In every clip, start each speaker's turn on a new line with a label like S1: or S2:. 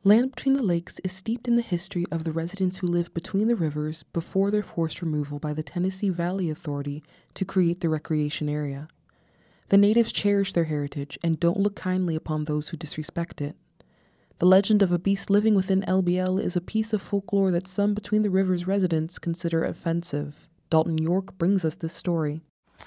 S1: Land Between the Lakes is steeped in the history of the residents who lived between the rivers before their forced removal by the Tennessee Valley Authority to create the recreation area. The natives cherish their heritage and don't look kindly upon those who disrespect it. The legend of a beast living within LBL is a piece of folklore that some Between the Rivers residents consider offensive. Dalton York brings us this story.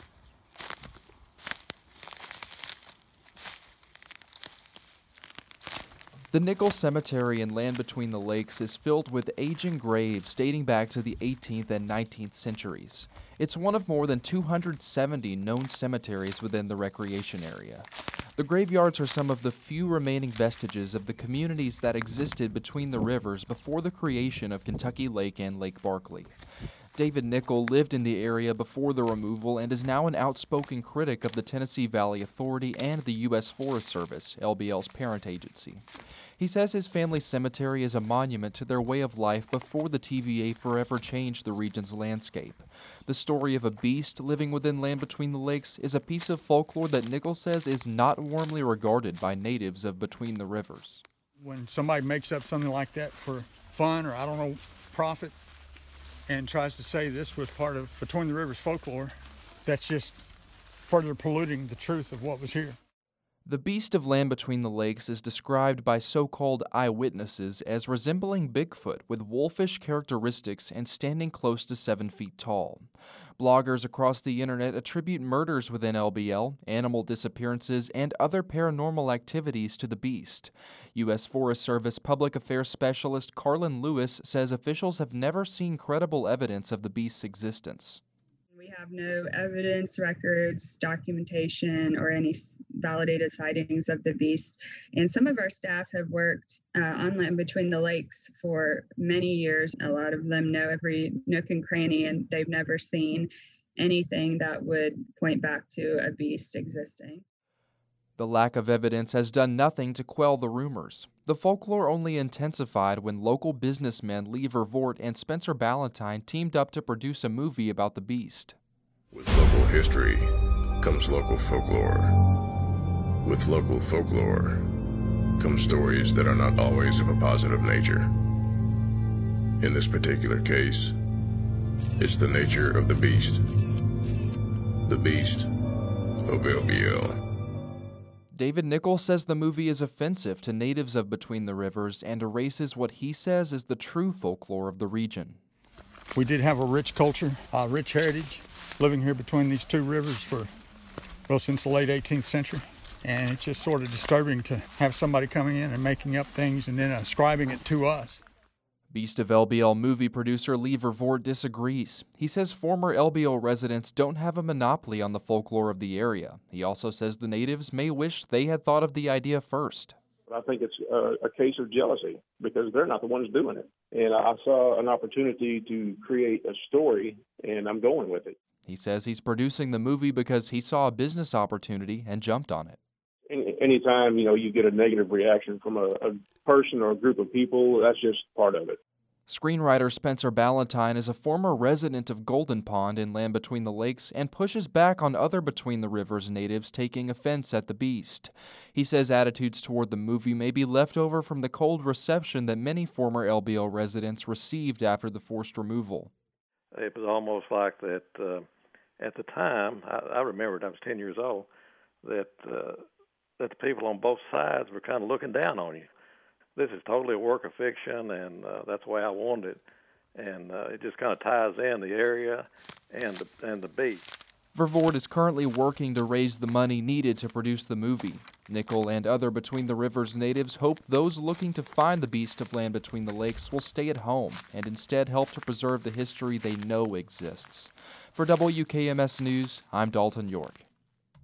S2: The Nichols Cemetery in Land Between the Lakes is filled with aging graves dating back to the 18th and 19th centuries. It's one of more than 270 known cemeteries within the recreation area. The graveyards are some of the few remaining vestiges of the communities that existed between the rivers before the creation of Kentucky Lake and Lake Barkley. David Nichol lived in the area before the removal and is now an outspoken critic of the Tennessee Valley Authority and the U.S. Forest Service, LBL's parent agency. He says his family cemetery is a monument to their way of life before the TVA forever changed the region's landscape. The story of a beast living within Land Between the Lakes is a piece of folklore that Nichol says is not warmly regarded by natives of Between the Rivers.
S3: When somebody makes up something like that for fun or, profit, and tries to say this was part of Between the Rivers folklore, that's just further polluting the truth of what was here.
S2: The beast of Land Between the Lakes is described by so-called eyewitnesses as resembling Bigfoot with wolfish characteristics and standing close to 7 feet tall. Bloggers across the internet attribute murders within LBL, animal disappearances, and other paranormal activities to the beast. U.S. Forest Service Public Affairs Specialist Carlin Lewis says officials have never seen credible evidence of the beast's existence.
S4: We have no evidence, records, documentation, or any validated sightings of the beast. And some of our staff have worked on Land Between the Lakes for many years. A lot of them know every nook and cranny, and they've never seen anything that would point back to a beast existing.
S2: The lack of evidence has done nothing to quell the rumors. The folklore only intensified when local businessmen Lee Vervoort and Spencer Ballantine teamed up to produce a movie about the beast.
S5: With local history comes local folklore. With local folklore come stories that are not always of a positive nature. In this particular case, it's the nature of the beast. The beast of LBL.
S2: David Nichol says the movie is offensive to natives of Between the Rivers and erases what he says is the true folklore of the region.
S3: We did have a rich culture, a rich heritage, living here between these two rivers since the late 18th century. And it's just sort of disturbing to have somebody coming in and making up things and then ascribing it to us.
S2: Beast of LBL movie producer Lee Vervoort disagrees. He says former LBL residents don't have a monopoly on the folklore of the area. He also says the natives may wish they had thought of the idea first.
S6: I think it's a case of jealousy because they're not the ones doing it. And I saw an opportunity to create a story, and I'm going with it.
S2: He says he's producing the movie because he saw a business opportunity and jumped on it.
S6: Anytime, you get a negative reaction from a person or a group of people, that's just part of it.
S2: Screenwriter Spencer Ballantine is a former resident of Golden Pond in Land Between the Lakes and pushes back on other Between the Rivers natives taking offense at the beast. He says attitudes toward the movie may be left over from the cold reception that many former LBL residents received after the forced removal.
S7: It was almost like that at the time, I remembered I was 10 years old, that the people on both sides were kind of looking down on you. This is totally a work of fiction, and that's the way I wanted it. And it just kind of ties in the area and the beast.
S2: Vervoort is currently working to raise the money needed to produce the movie. Nichol and other Between the Rivers natives hope those looking to find the beast of Land Between the Lakes will stay at home and instead help to preserve the history they know exists. For WKMS News, I'm Dalton York.